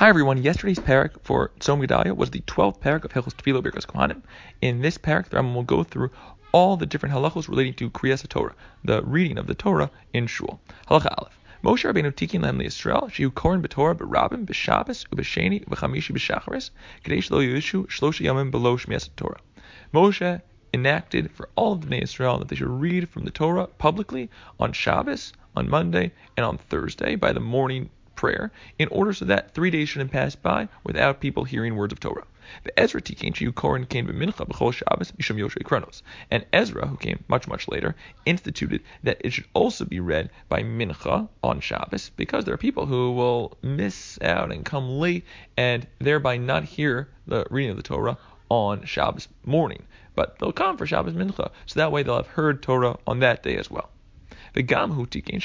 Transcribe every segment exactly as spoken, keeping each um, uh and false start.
Hi everyone, yesterday's parak for Tzom Gedalia was the twelfth parak of Hilchos Tefillah Birkas Kohanim. In this parak, the Rambam will go through all the different halachos relating to Kriyas HaTorah, the reading of the Torah in Shul. Halacha Aleph. Moshe Rabbeinu tikin lahem liYisrael, shehu koren b'Torah b'Rabim b'Shabbos u'b'Sheni u'b'Chamishi b'Shacharis, k'dei shelo yishu shlosha yamim below Shmiras Torah. Moshe enacted for all of the Bnei Yisrael that they should read from the Torah publicly on Shabbos, on Monday, and on Thursday by the morning prayer, in order so that three days shouldn't pass by without people hearing words of Torah. The Ezra tikin shehu koren came b'mincha b'chol Shabbos mishum Yoshei Kronos, and Ezra, who came much much later, instituted that it should also be read by mincha on Shabbos, because there are people who will miss out and come late and thereby not hear the reading of the Torah on Shabbos morning, but they'll come for Shabbos mincha, so that way they'll have heard Torah on that day as well. Ezra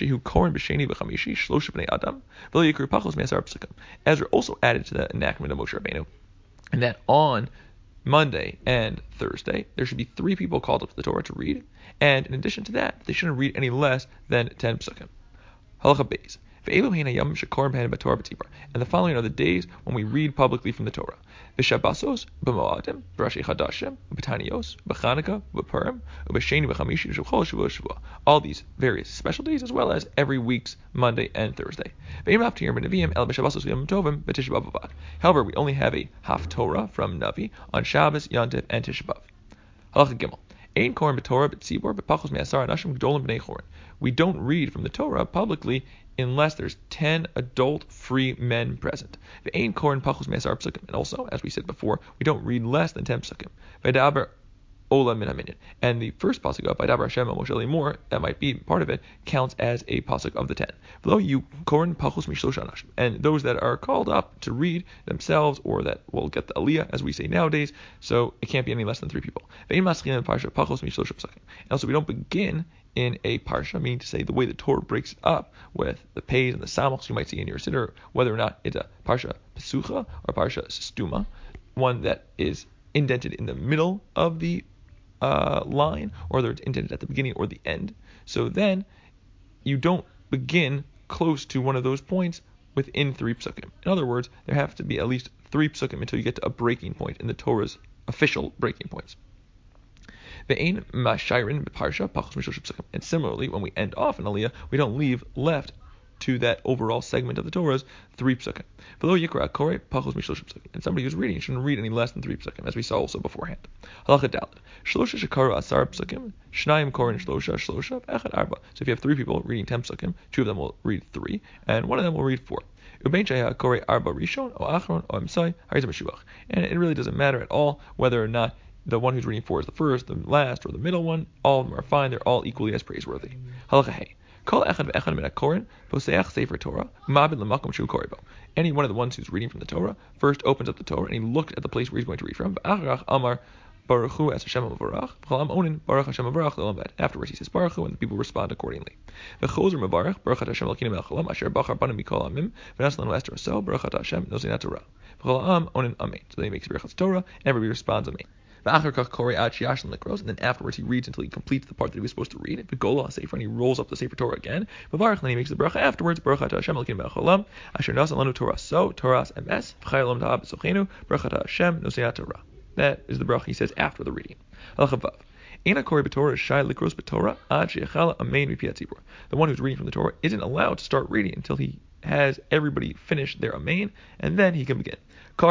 also added to the enactment of Moshe Rabbeinu, and that on Monday and Thursday there should be three people called up to the Torah to read, and in addition to that, they shouldn't read any less than ten psukim. Halacha Beis. And the following are the days when we read publicly from the Torah. V'Shabbasos, b'Moadim, b'Rashi Chadashim, b'Tanios, b'Chanukah, b'Purim, b'Sheni, b'Chamishi, b'Shevchol, Shavuot, Shavuot. All these various special days, as well as every week's Monday and Thursday. However, we only have a Haftorah from Navi on Shabbos, Yom Tov, and Tisha B'Av. Halacha Gimel. We don't read from the Torah publicly unless there's ten adult free men present. And also, as we said before, we don't read less than ten psukim. And the first pasuk of Vaydaber Hashem Moshe Lemor, that might be part of it, counts as a pasuk of the ten. And those that are called up to read themselves, or that will get the aliyah, as we say nowadays, so it can't be any less than three people. And also, we don't begin in a parsha, meaning to say the way the Torah breaks it up with the pays and the samachs you might see in your siddur, whether or not it's a parsha pesucha or parsha stuma, one that is indented in the middle of the uh, line, or whether it's indented at the beginning or the end. So then you don't begin close to one of those points within three psukim. In other words, there have to be at least three psukim until you get to a breaking point in the Torah's official breaking points. And similarly, when we end off an aliyah, we don't leave left to that overall segment of the Torah's three psukim. And somebody who's reading shouldn't read any less than three psukim, as we saw also beforehand. Halacha Daled. So if you have three people reading ten psukim, two of them will read three, and one of them will read four. And it really doesn't matter at all whether or not the one who's reading four is the first, the last, or the middle one. All of them are fine. They're all equally as praiseworthy. Halacha Hey. Any one of the ones who's reading from the Torah first opens up the Torah and he looked at the place where he's going to read from. Afterwards he says Baruch Hu, and the people respond accordingly. So then he makes Birchas Torah and everybody responds Amen. And then afterwards he reads until he completes the part that he was supposed to read. And he rolls up the Sefer Torah again. And then he makes the bracha afterwards. That is the bracha he says after the reading. The one who's reading from the Torah isn't allowed to start reading until he has everybody finish their amen, and then he can begin.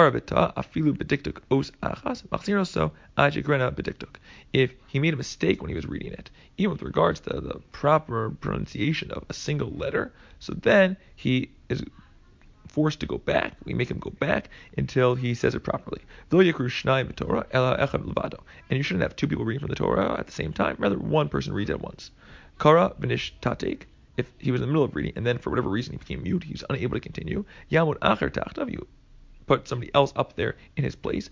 If he made a mistake when he was reading it, even with regards to the proper pronunciation of a single letter, so then he is forced to go back. We make him go back until he says it properly. And you shouldn't have two people reading from the Torah at the same time. Rather, one person reads at once. Kara v'nish tatek. If he was in the middle of reading and then for whatever reason he became mute, he was unable to continue. Yamud acher tachtav. You put somebody else up there in his place.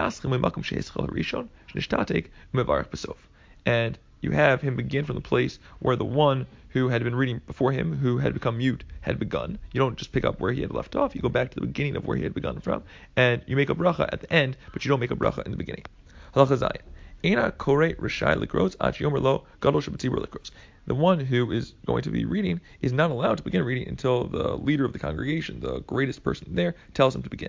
And you have him begin from the place where the one who had been reading before him, who had become mute, had begun. You don't just pick up where he had left off. You go back to the beginning of where he had begun from, and you make a bracha at the end, but you don't make a bracha in the beginning. Halacha Zayin. Ena Kore Rishai Likros Ach Yomer Lo Gadol Shabbatzibur Likros. The one who is going to be reading is not allowed to begin reading until the leader of the congregation, the greatest person there, tells him to begin.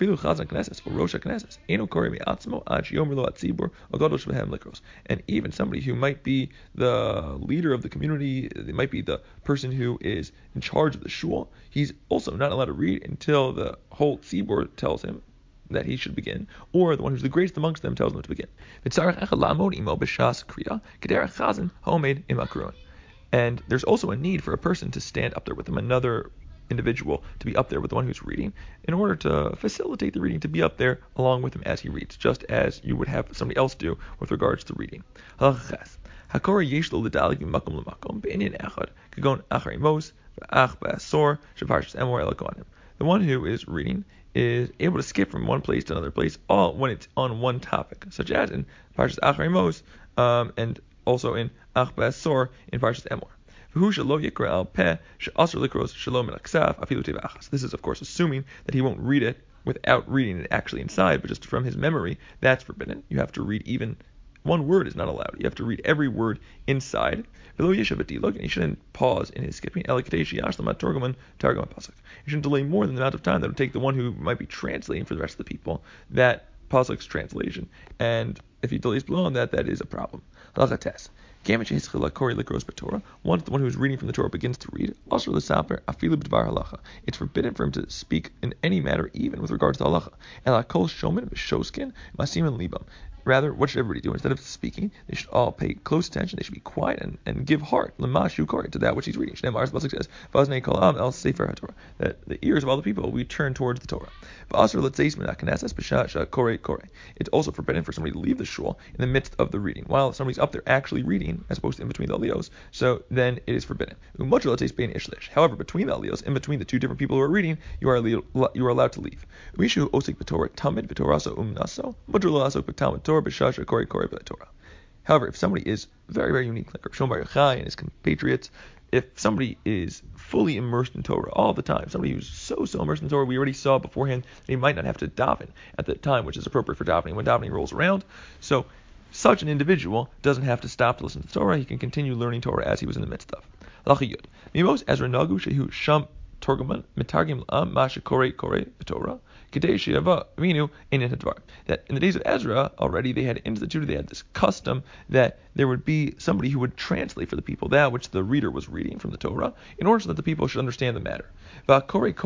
And even somebody who might be the leader of the community, it might be the person who is in charge of the shul, he's also not allowed to read until the whole tzibur tells him that he should begin, or the one who's the greatest amongst them tells them to begin. And there's also a need for a person to stand up there with him, another individual to be up there with the one who's reading, in order to facilitate the reading, to be up there along with him as he reads, just as you would have somebody else do with regards to reading. The one who is reading is able to skip from one place to another place, all when it's on one topic, such as in Parshas Acharei Mos, um, and also in Ach B'Asor in Parshas Emor. This is, of course, assuming that he won't read it without reading it actually inside, but just from his memory. That's forbidden. You have to read even one word is not allowed. You have to read every word inside. And he shouldn't pause in his skipping. You shouldn't delay more than the amount of time that would take the one who might be translating for the rest of the people that pasuk's translation. And if he delays below on that, that is a problem. Once the one who is reading from the Torah begins to read, it's forbidden for him to speak in any matter, even with regards to halacha. Rather, what should everybody do? Instead of speaking, they should all pay close attention. They should be quiet and, and give heart to that which he's reading. That the ears of all the people will be turned towards the Torah. It's also forbidden for somebody to leave the shul in the midst of the reading, while somebody's up there actually reading, as opposed to in between the aliyos. So then it is forbidden. However, between the aliyos, in between the two different people who are reading, you are you are allowed to leave. However, if somebody is very, very unique, like Rav Shlomo Bar Yochai and his compatriots, if somebody is fully immersed in Torah all the time, somebody who's so, so immersed in Torah, we already saw beforehand that he might not have to daven at the time, which is appropriate for davening when davening rolls around. So such an individual doesn't have to stop to listen to Torah. He can continue learning Torah as he was in the midst of. Mimos Ezra Nagu Shehu Sham Torgaman Mitargim Am Masha Kore Kore Torah. That in the days of Ezra already they had instituted, they had this custom that there would be somebody who would translate for the people that which the reader was reading from the Torah, in order so that the people should understand the matter. And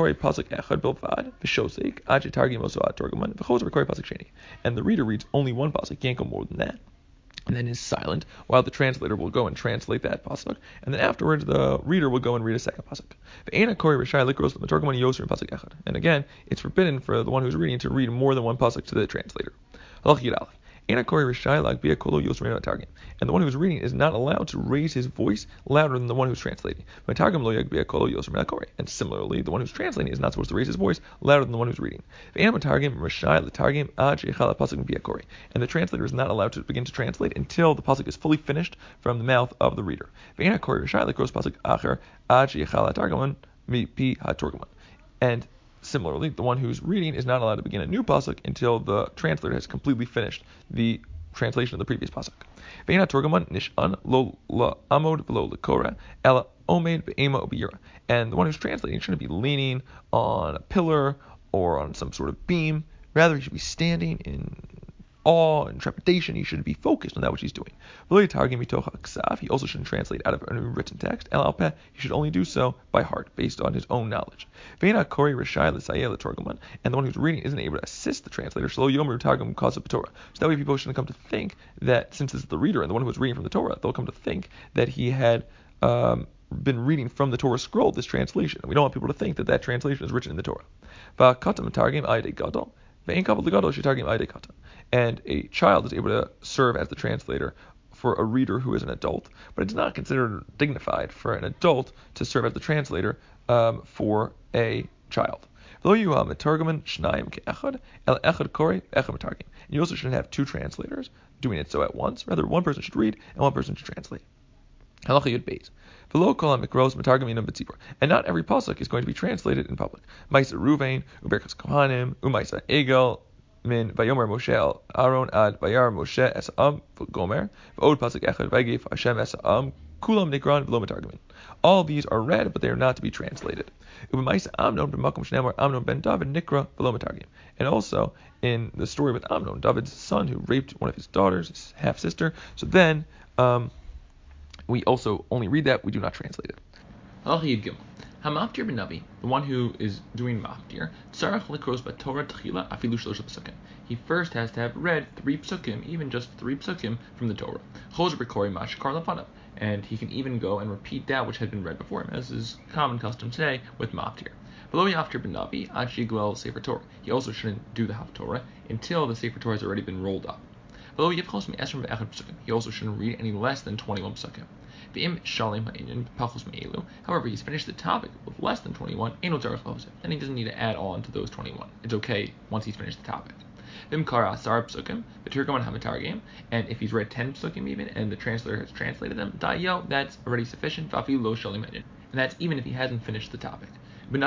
the reader reads only one pasuk, can't go more than that, and then is silent while the translator will go and translate that pasuk, and then afterwards the reader will go and read a second pasuk. And again, it's forbidden for the one who's reading to read more than one pasuk to the translator. And the one who's reading is not allowed to raise his voice louder than the one who's translating. And similarly, the one who's translating is not supposed to raise his voice louder than the one who's reading. And the translator is not allowed to begin to translate until the pasuk is fully finished from the mouth of the reader. And similarly, the one who's reading is not allowed to begin a new pasuk until the translator has completely finished the translation of the previous pasuk. And the one who's translating shouldn't be leaning on a pillar or on some sort of beam. Rather, he should be standing in awe and trepidation. He should be focused on that which he's doing. He also shouldn't translate out of a written text. He should only do so by heart, based on his own knowledge. And the one who's reading isn't able to assist the translator. So that way people shouldn't come to think that, since it's the reader and the one who's reading from the Torah, they'll come to think that he had um, been reading from the Torah scroll, this translation. We don't want people to think that that translation is written in the Torah. And a child is able to serve as the translator for a reader who is an adult, but it's not considered dignified for an adult to serve as the translator um, for a child. And you also shouldn't have two translators doing it so at once. Rather, one person should read and one person should translate. And not every pasuk is going to be translated in public. Maisa Ruvain, Uberkas Kohanim, Umaisa Egel, min Vayomer Moshe el Aaron ad Vayar Moshe es Am Gomer v'od pasuk echad Vaygev Hashem es Am Kulam Nikran v'lo metargemin. All these are read, but they are not to be translated. Ubemaisa Amnon b'makom shneimar Amnon ben David Nikra v'lo metargim. And also in the story with Amnon, David's son who raped one of his daughters, his half sister. So then um, we also only read that, we do not translate it. Halacha Yud Gimel. Hamaftir ben Navi, the one who is doing maftir, tzarach likros b'Torah tchila afilu shlosh psukim. He first has to have read three psukim, even just three psukim from the Torah. Chozer b'kori mashkar lafanav, and he can even go and repeat that which had been read before him, as is common custom today with maftir. Below Yaftir ben Navi, ad shigwel sefer Torah. He also shouldn't do the Haftorah until the sefer Torah has already been rolled up. Below Yivchos me'esrim ve'echad psukim. He also shouldn't read any less than twenty-one psukim. However, he's finished the topic with less than twenty-one, then he doesn't need to add on to those twenty-one. It's okay once he's finished the topic. And if he's read ten psukim even, and the translator has translated them, that's already sufficient. And that's even if he hasn't finished the topic. With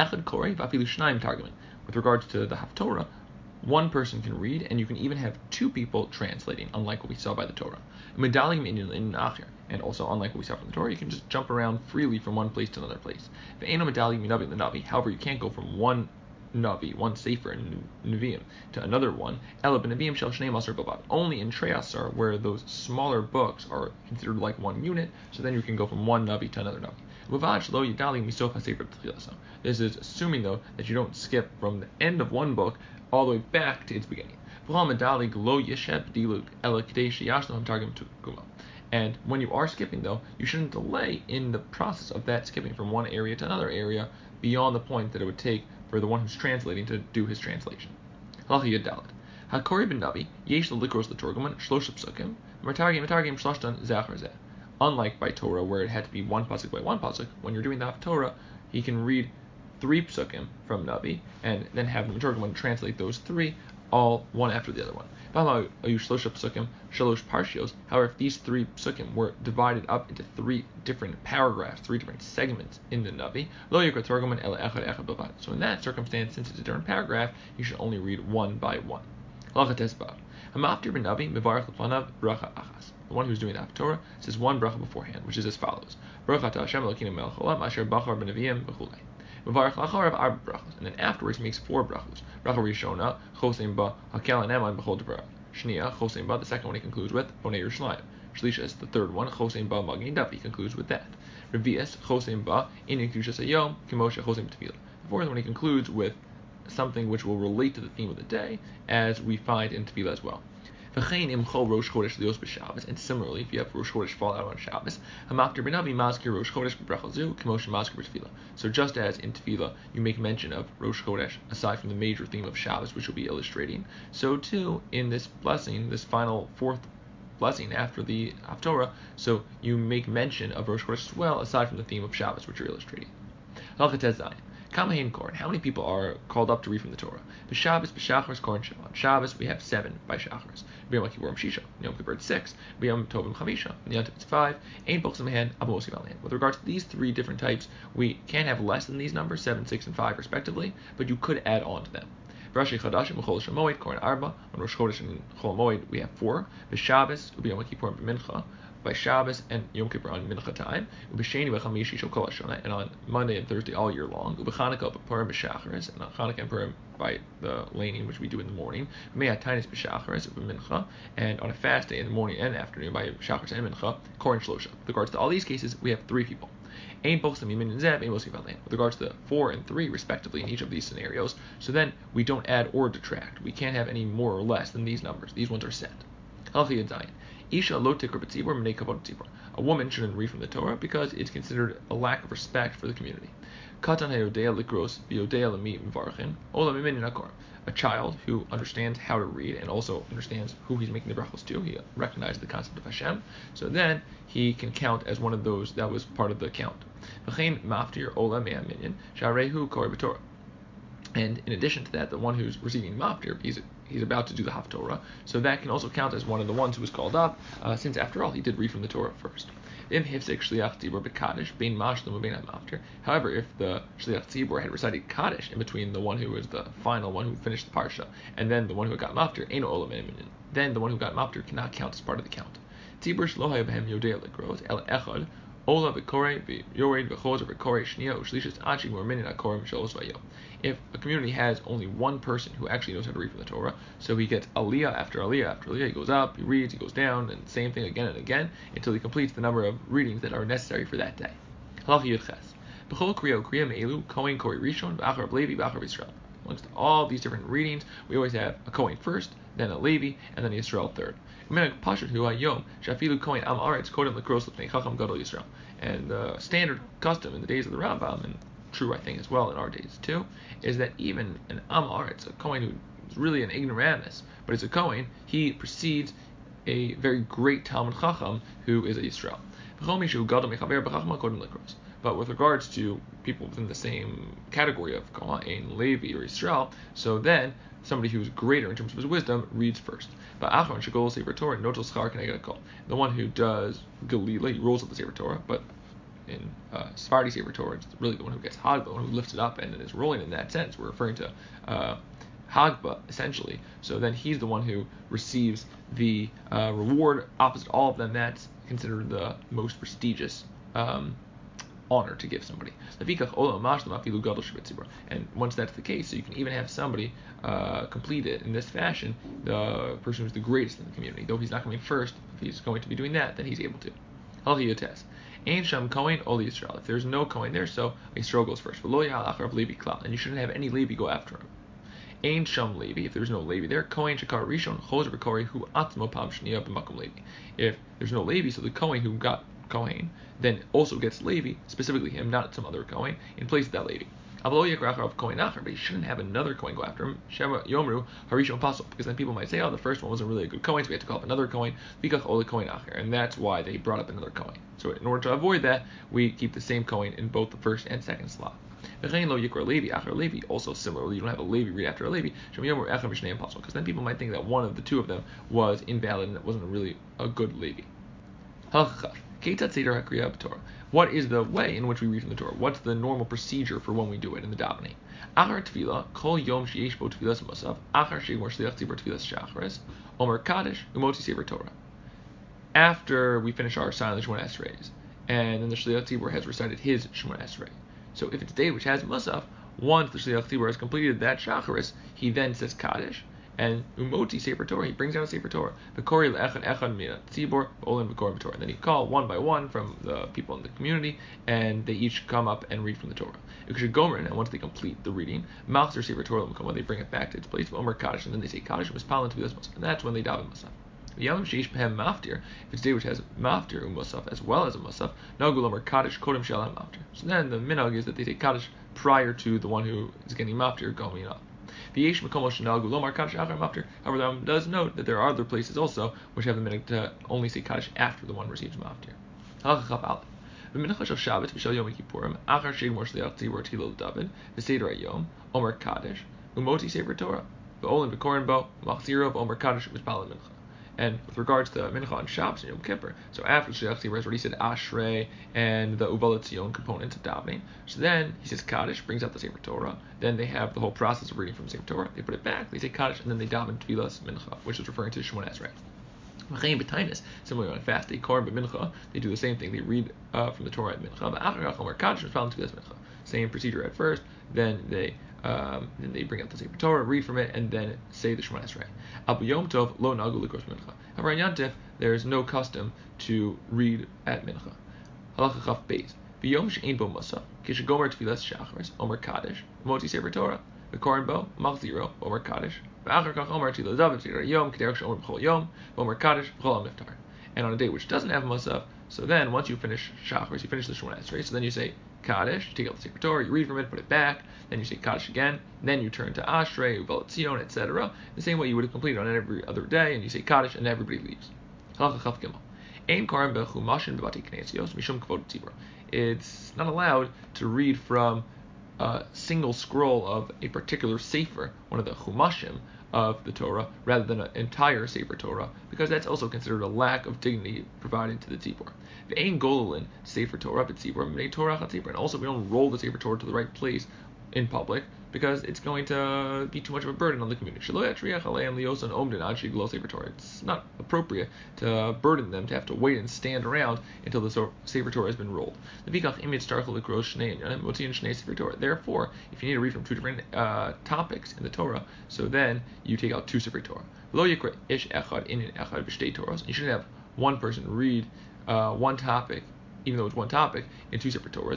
regards to the Haftorah, one person can read, and you can even have two people translating, unlike what we saw by the Torah. And also, unlike what we saw from the Torah, you can just jump around freely from one place to another place. However, you can't go from one Navi, one Sefer Nevi'im, to another one. Only in Treyasar, where those smaller books are considered like one unit, so then you can go from one Navi to another Navi. This is assuming, though, that you don't skip from the end of one book all the way back to its beginning. And when you are skipping, though, you shouldn't delay in the process of that skipping from one area to another area beyond the point that it would take for the one who's translating to do his translation. Hakori ben Navi, yesh l'likros l'torguman shlosh psukim, metargim metargim shloshtan zachar zeh. Unlike by Torah, where it had to be one pasuk by one pasuk, when you're doing the Torah, he can read three psukim from Navi and then have the Metargim translate those three, all one after the other one. However, if these three psukim were divided up into three different paragraphs, three different segments in the Navi, so in that circumstance, since it's a different paragraph, you should only read one by one. The one who's doing the Haftorah says one bracha beforehand, which is as follows: and then afterwards he makes four brachos. Bracha Rishona, Chosein Ba, Hakel and Eman, Bechol Debra. Shnia, Chosein Ba, the second one he concludes with, Bonei Yerushalayim. Shlisha is the third one, Chosein Ba, Magin Daf, he concludes with that. Revius, Chosein Ba, Inin Kushas Hayom, Kimosha, Chosein B'Tefillah. The fourth one he concludes with something which will relate to the theme of the day, as we find in Tefillah as well. And similarly, if you have Rosh Chodesh fall out on Shabbos, so just as in Tefillah you make mention of Rosh Chodesh aside from the major theme of Shabbos, which we'll be illustrating, so too in this blessing, this final fourth blessing after the Haftorah, so you make mention of Rosh Chodesh as well, aside from the theme of Shabbos, which you're illustrating. How many people are called up to read from the Torah? B'Shabbos, b'Shachars, Koren Shimon. Shabbos, we have seven by Shachars. B'Yom Kippurim Shisha. Yom Kippur it's six. B'Yom Tovim Chamisha. Yom Tov it's five. Ein Bochs Mehen, Abu Mosif Alehen. With regards to these three different types, we can have less than these numbers, seven, six, and five respectively, but you could add on to them. Rashi Chadashim, B'Chol Shemoed, Koren Arba. On Rosh Chodesh and Chol Moed, we have four. B'Shabbos, B'Yom Kippurim B'Mincha. By Shabbos and Yom Kippur on Mincha time, and on Monday and Thursday all year long, and on Chanukah and Purim by the laning, which we do in the morning, and on a fast day in the morning and afternoon by Shacharis and Mincha, Koren Shlosha. With regards to all these cases, we have three people. With regards to four and three, respectively, in each of these scenarios, so then we don't add or detract. We can't have any more or less than these numbers. These ones are set. Isha lo tikra b'tzibur m'nei kavod b'tzibur. A woman shouldn't read from the Torah because it's considered a lack of respect for the community. Katan hayodea likros v'yodea l'mi m'varachin ola mimin nakor. A child who understands how to read and also understands who he's making the brachos to, he recognizes the concept of Hashem, so then he can count as one of those that was part of the count. V'chein maftir ola mea minyan sharehu kor b'torah. And in addition to that, the one who's receiving maftir, he's he's about to do the Haftorah, so that can also count as one of the ones who was called up, uh, since after all he did read from the Torah first. Im hifzik shliach tzibur b'kadish bein mashlim u'bein hamaftir. However, if the shliach tzibur had recited kaddish in between the one who was the final one who finished the parsha and then the one who got maftir, ein olam minin. Then the one who got maftir cannot count as part of the count. Tzibur shlo haya b'hem yodei legrot el echad ola v'korei v'yored v'chozer v'korei shniya u'shlishas achig u'minin akorim shalos v'yom. If a community has only one person who actually knows how to read from the Torah, so he gets aliyah after aliyah after aliyah, he goes up, he reads, he goes down, and same thing again and again until he completes the number of readings that are necessary for that day. Halacha Yudches. B'chol kriya kriya me'elu kohen kori rishon v'achar Levi v'achar Yisrael. Amongst all these different readings, we always have a kohen first, then a Levi, and then Yisrael third. And the standard custom in the days of the Rambam, and true I think as well in our days too, is that even an Am Aretz, a Kohen who is really an ignoramus, but it's a Kohen, he precedes a very great Talmud Chacham who is a Yisrael. But with regards to people within the same category of Kohen, Levi, or Yisrael, so then somebody who is greater in terms of his wisdom reads first. But Achron Shagol Sefer Torah Notel Schar Keneged Kol. The one who does Galila, he rolls up the Sefer Torah, but in uh, Sephardi Sefer Torah, it's really the one who gets Hagba, the one who lifts it up and is rolling in that sense. We're referring to uh, Hagba, essentially. So then he's the one who receives the uh, reward opposite all of them. That's considered the most prestigious um, honor to give somebody. And once that's the case, so you can even have somebody uh, complete it in this fashion, the person who's the greatest in the community. Though he's not coming first, if he's going to be doing that, then he's able to. If there's no Kohen there, so Yisrael goes first. And you shouldn't have any Levi go after him. Ein Sham Levi, if there's no Levi there, Kohen Shakar Rishon, Chozer B'Korei, Hu Atzmo Pam Shniya B'Makom Levi. If there's no Levi, so the Kohen who got Kohen then also gets Levi, specifically him, not some other Kohen, in place of that Levi. But you shouldn't have another Kohen go after him. Shema Yomru Harishon Pasol, because then people might say, oh, the first one wasn't really a good Kohen, so we have to call up another Kohen. Vikach Ola Kohen Acher, and that's why they brought up another Kohen. So in order to avoid that, we keep the same Kohen in both the first and second slot. Levi, also similarly, you don't have a Levi read after a Levi, because then people might think that one of the two of them was invalid and it wasn't really a good Levi. What is the way in which we read from the Torah? What's the normal procedure for when we do it in the davening? Achar tefillah, kol yom sheyesh bo tefillas musav, achar sheigmor shliach tzibur tefillas shacharis, omer kaddish, umotzi sefer Torah. After we finish our silent Shemona Esrei, and then the shliach tzibur has recited his Shemona Esrei. So if it's a day which has musaf, once the shliach tzibur has completed that shacharis, he then says kaddish, and umoti sefer Torah, he brings out a sefer Torah. V'kori le'echad echad mina tzibur v'olim v'korim Torah. And then he call one by one from the people in the community, and they each come up and read from the Torah. Gomer, and once they complete the reading, machzer sefer Torah l'makom, they bring it back to its place. Omer kaddish, and then they say kaddish mispalin to be this musaf, and that's when they daven musaf. Yom sheish behem maftir, if it's a day which has maftir umusaf as well as a musaf, nagul omer kaddish kodem shalam maftir. So then the minhag is that they say kaddish prior to the one who is getting maftir going up. However, the Rambam does note that there are other places also which have the minhag to only say kaddish after the one receives maftir. Halacha B'mincha shel Shabbat v'shel Yom Kippurim, achar sheigmor shliach tzibur tefillah l'david v'seder hayom omer kaddish umoti sefer Torah v'olim v'korin bo machziro v'omer kaddish v'spalin mincha. And with regards to Mincha on Shabbos and Yom Kippur, so after the Shliach Tzibur has already said Ashrei and the Uva L'Tzion component of davening, so then he says Kaddish, brings out the Sefer Torah. Then they have the whole process of reading from Sefer Torah. They put it back, they say Kaddish, and then they daven Tfilas Mincha, which is referring to Shemona Esrei. Similarly on a fast day, Korim B'Mincha, they do the same thing. They read uh, from the Torah at Mincha. But after Omer Kaddish, Tfilas Mincha. Same procedure at first. Then they um, then they bring out the Sefer Torah, read from it, and then say the Shemona Esrei. Abu Yom Tov lo nagu likros mincha. However, on Yom Tov there is no custom to read at mincha. Halacha Chaf Beis. V'yom she'ein bo musaf, kishagomer tefillas shacharis, omer kaddish, moti sefer Torah, v'korin bo, machziro, omer kaddish, v'achar kach omer tefillah david seder yom, k'derech she'omer b'chol yom, omer kaddish, b'chol ha'miftar. And on a day which doesn't have musaf, so then once you finish shacharis, you finish the Shemona Esrei, so then you say Kaddish, you take out the Sefer Torah, you read from it, put it back, then you say Kaddish again, then you turn to Ashrei, Uva L'Tzion, et cetera. The same way you would have completed on every other day, and you say Kaddish, and everybody leaves. It's not allowed to read from a single scroll of a particular sefer, one of the chumashim of the Torah, rather than an entire sefer Torah, because that's also considered a lack of dignity provided to the tzibur. Ve'ein gololin sefer Torah b'tzibur b'nei Torah chatzibur, and also we don't roll the sefer Torah to the right place in public, because it's going to be too much of a burden on the community. It's not appropriate to burden them to have to wait and stand around until the Sefer Torah has been rolled. Therefore, if you need to read from two different uh, topics in the Torah, so then you take out two Sefer Torah. You shouldn't have one person read uh, one topic, even though it's one topic, in two separate Torahs.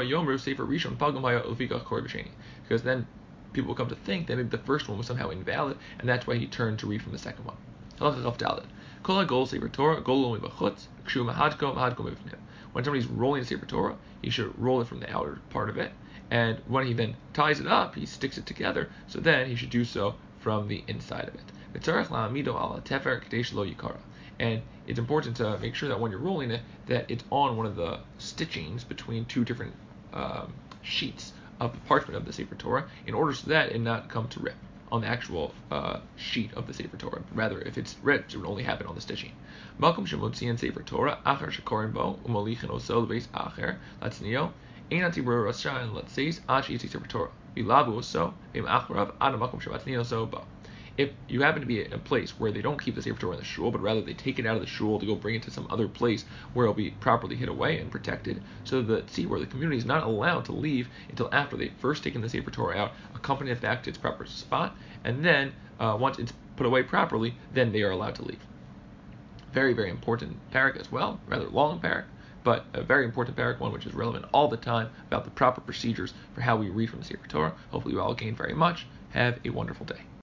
Because then people will come to think that maybe the first one was somehow invalid, and that's why he turned to read from the second one. When somebody's rolling the Sefer Torah, he should roll it from the outer part of it, and when he then ties it up, he sticks it together, so then he should do so from the inside of it. And it's important to make sure that when you're rolling it, that it's on one of the stitchings between two different um, sheets of the parchment of the Sefer Torah, in order so that it not come to rip on the actual uh, sheet of the Sefer Torah. Rather, if it's ripped, it would only happen on the stitching. Malcolm Shemotzian Sefer Torah, Achar Shekorin Bo, Umalichin Oso, Base Acher, Latsnio, Einati Bro Rasha, and Latsis, Achi Sefer Torah, Vilabu Oso, Vim Acharav, Adamalkum Shabatnio So Bo. If you happen to be in a place where they don't keep the Sefer Torah in the shul, but rather they take it out of the shul to go bring it to some other place where it'll be properly hid away and protected, so that see where the community is not allowed to leave until after they've first taken the Sefer Torah out, accompanied it back to its proper spot, and then uh, once it's put away properly, then they are allowed to leave. Very, very important parak as well, rather long parak, but a very important parak, one which is relevant all the time about the proper procedures for how we read from the Sefer Torah. Hopefully you all gain very much. Have a wonderful day.